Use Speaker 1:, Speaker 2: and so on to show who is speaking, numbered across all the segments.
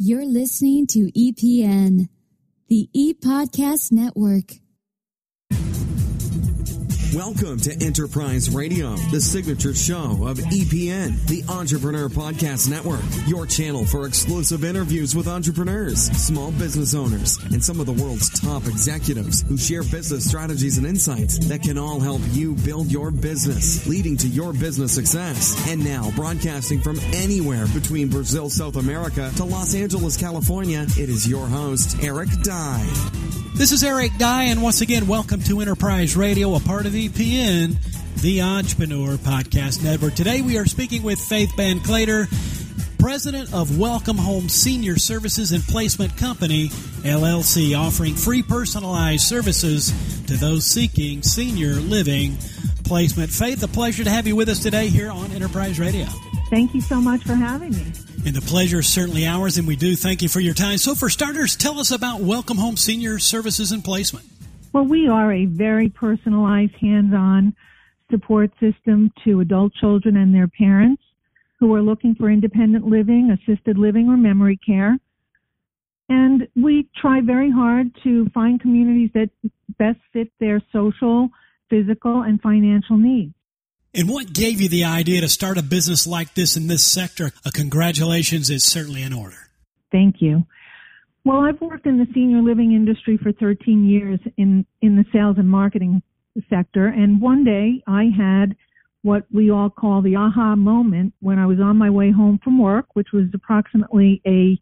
Speaker 1: You're listening to EPN, the ePodcast Network.
Speaker 2: Welcome to Enterprise Radio, the signature show of EPN, the Entrepreneur Podcast Network, your channel for exclusive interviews with entrepreneurs, small business owners, and some of the world's top executives who share business strategies and insights that can all help you build your business, leading to your business success. And now, broadcasting from anywhere between Brazil, South America to Los Angeles, California, it is your host, Eric Dye.
Speaker 3: This is Eric Dye, and once again, welcome to Enterprise Radio, a part of EPN, the Entrepreneur Podcast Network. Today we are speaking with Faith Van Claytor, President of Welcome Home Senior Services and Placement Company, LLC, offering free personalized services to those seeking senior living placement. Faith, a pleasure to have you with us today here on Enterprise Radio.
Speaker 4: Thank you so much for having me.
Speaker 3: And the pleasure is certainly ours, and we do thank you for your time. So for starters, tell us about Welcome Home Senior Services and Placement.
Speaker 4: Well, we are a very personalized, hands-on support system to adult children and their parents who are looking for independent living, assisted living, or memory care. And we try very hard to find communities that best fit their social, physical, and financial needs.
Speaker 3: And what gave you the idea to start a business like this in this sector? Congratulations is certainly in order.
Speaker 4: Thank you. Well, I've worked in the senior living industry for 13 years in the sales and marketing sector. And one day I had what we all call the aha moment when I was on my way home from work, which was approximately a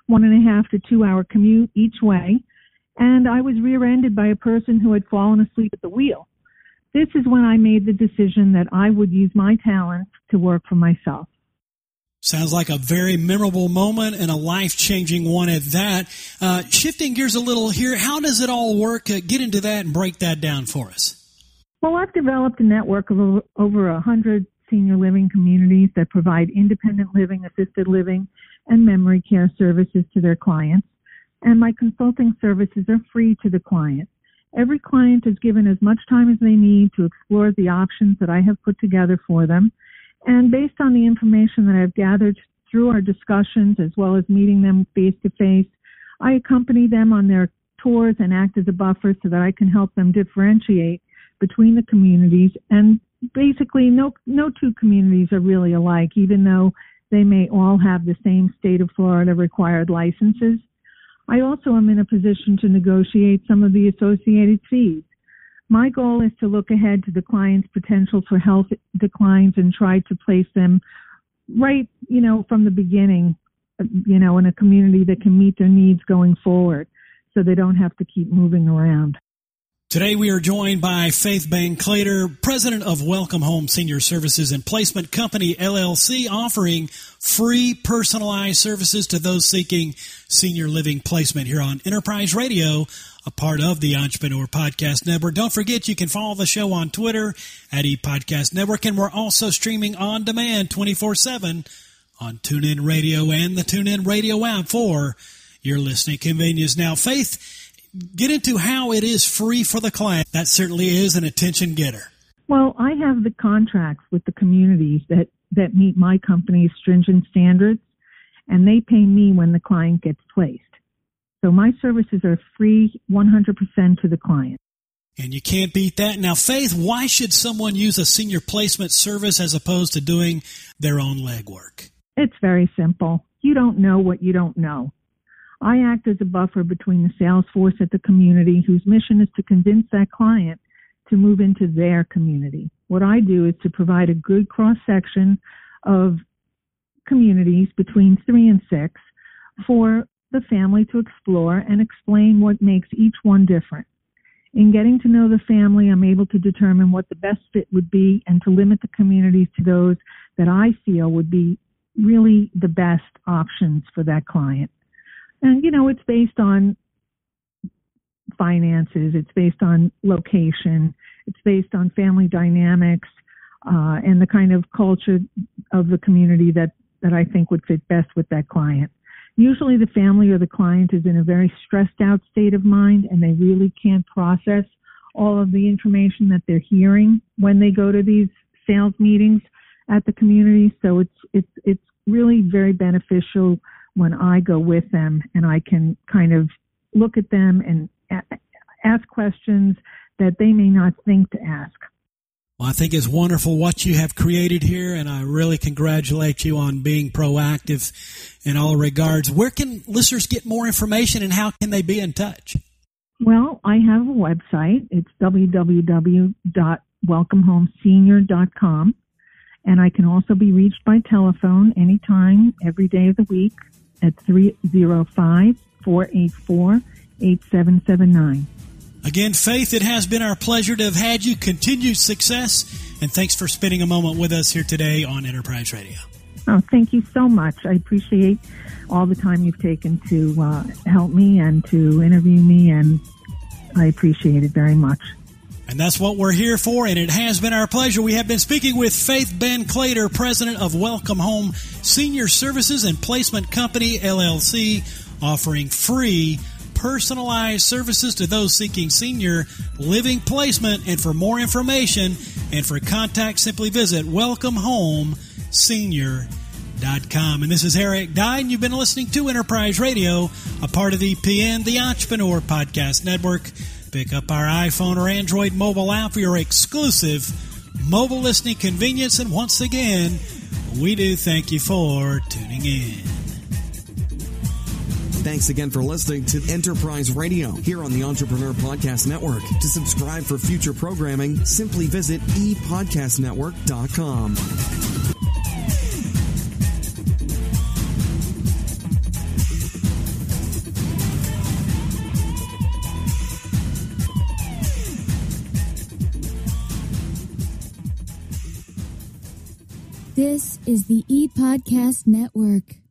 Speaker 4: 1.5 to 2 hour commute each way. And I was rear-ended by a person who had fallen asleep at the wheel. This is when I made the decision that I would use my talents to work for myself.
Speaker 3: Sounds like a very memorable moment and a life-changing one at that. Shifting gears a little here, how does it all work? Get into that and break that down for us.
Speaker 4: Well, I've developed a network of over 100 senior living communities that provide independent living, assisted living, and memory care services to their clients. And my consulting services are free to the client. Every client is given as much time as they need to explore the options that I have put together for them. And based on the information that I've gathered through our discussions, as well as meeting them face-to-face, I accompany them on their tours and act as a buffer so that I can help them differentiate between the communities. And basically, no two communities are really alike, even though they may all have the same state of Florida required licenses. I also am in a position to negotiate some of the associated fees. My goal is to look ahead to the client's potential for health declines and try to place them right, from the beginning, in a community that can meet their needs going forward so they don't have to keep moving around.
Speaker 3: Today we are joined by Faith Van Claytor, President of Welcome Home Senior Services and Placement Company, LLC, offering free personalized services to those seeking senior living placement here on Enterprise Radio, a part of the Entrepreneur Podcast Network. Don't forget you can follow the show on Twitter at ePodcast Network, and we're also streaming on demand 24/7 on TuneIn Radio and the TuneIn Radio app for your listening convenience. Now, Faith, get into how it is free for the client. That certainly is an attention getter.
Speaker 4: Well, I have the contracts with the communities that meet my company's stringent standards, and they pay me when the client gets placed. So my services are free 100% to the client.
Speaker 3: And you can't beat that. Now, Faith, why should someone use a senior placement service as opposed to doing their own legwork?
Speaker 4: It's very simple. You don't know what you don't know. I act as a buffer between the sales force at the community whose mission is to convince that client to move into their community. What I do is to provide a good cross-section of communities between 3 and 6 for the family to explore and explain what makes each one different. In getting to know the family, I'm able to determine what the best fit would be and to limit the communities to those that I feel would be really the best options for that client. And, it's based on finances, it's based on location, it's based on family dynamics, and the kind of culture of the community that I think would fit best with that client. Usually the family or the client is in a very stressed out state of mind, and they really can't process all of the information that they're hearing when they go to these sales meetings at the community. So it's really very beneficial when I go with them and I can kind of look at them and ask questions that they may not think to ask.
Speaker 3: Well, I think it's wonderful what you have created here, and I really congratulate you on being proactive in all regards. Where can listeners get more information, and how can they be in touch?
Speaker 4: Well, I have a website. It's www.welcomehomesenior.com, and I can also be reached by telephone anytime, every day of the week at 305-484-8779.
Speaker 3: Again, Faith, it has been our pleasure to have had you. Continued success, and thanks for spending a moment with us here today on Enterprise Radio.
Speaker 4: Oh, thank you so much. I appreciate all the time you've taken to help me and to interview me, and I appreciate it very much.
Speaker 3: And that's what we're here for, and it has been our pleasure. We have been speaking with Faith Ben Claytor, president of Welcome Home Senior Services and Placement Company, LLC, offering free personalized services to those seeking senior living placement. And for more information and for contact, simply visit welcomehomesenior.com. And this is Eric Dye, and you've been listening to Enterprise Radio, a part of EPN, the Entrepreneur Podcast Network. Pick up our iPhone or Android mobile app for your exclusive mobile listening convenience. And once again, we do thank you for tuning in.
Speaker 2: Thanks again for listening to Enterprise Radio here on the Entrepreneur Podcast Network. To subscribe for future programming, simply visit epodcastnetwork.com.
Speaker 1: This is the ePodcast Network.